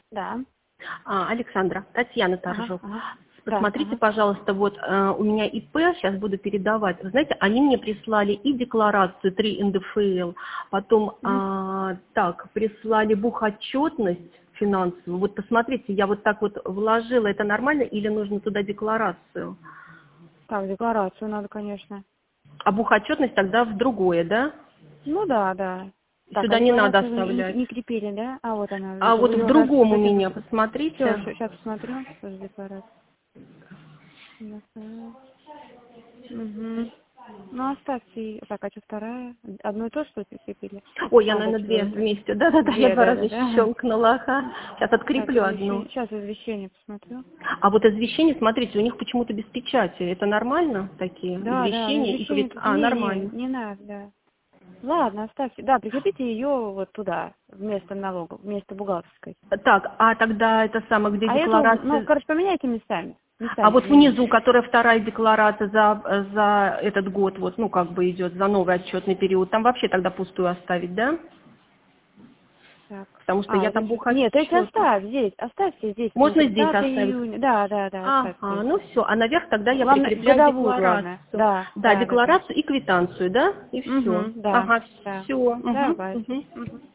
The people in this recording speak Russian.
Да. Александра, Татьяна Ага, Торжок. ага. Да, Посмотрите, ага. пожалуйста, вот у меня ИП, сейчас буду передавать. Вы знаете, они мне прислали и декларацию 3 НДФЛ, потом Мгм. прислали бухотчетность финансовую. Вот посмотрите, я вот так вот вложила, это нормально или нужно туда декларацию? Так, декларацию надо, конечно. А бухотчетность тогда в другое, да? Ну да, да. Так, а Сюда не надо декларацию вы оставлять. не крепили, да? А вот она. А Вы вот в ее раз другом у хотите... меня, Все, посмотрите. сейчас посмотрю. Тоже декларация. Угу. Ну, оставьте. Так, а что вторая? Одно и то, что прикрепили? Ой, я, А, наверное, две дочь. вместе. Да-да-да, я Две, два да, раза да, да. щелкнула. Ага. Сейчас Так, откреплю одну. извещение. Сейчас извещение посмотрю. А вот извещения, смотрите, у них почему-то без печати. Это нормально, такие Да, да, ну извещения? извещение тут Нормально. не надо, да. Ладно, оставьте. Да, прикрепите ее вот туда, вместо налогов, вместо бухгалтерской. Так, а тогда это самое, где А эту, ну, декларация... короче, поменяйте местами. А Местами вот поменяйте. внизу, которая вторая декларация за этот год, вот, ну, как бы идет, за новый отчетный период, там вообще тогда пустую оставить, да? Так. Потому что А, я это там все. Нет, эти бухотчетность. оставь здесь. Оставьте здесь Можно здесь 30 оставить? июня. Да, да, да, оставьте. Ага, ну все. А наверх тогда я Главное, прикрепляю годовую, главное. декларацию. Да, Да, да, да, да. декларацию и квитанцию, да? И все. Угу, да, Ага, да. все. Давай. Угу.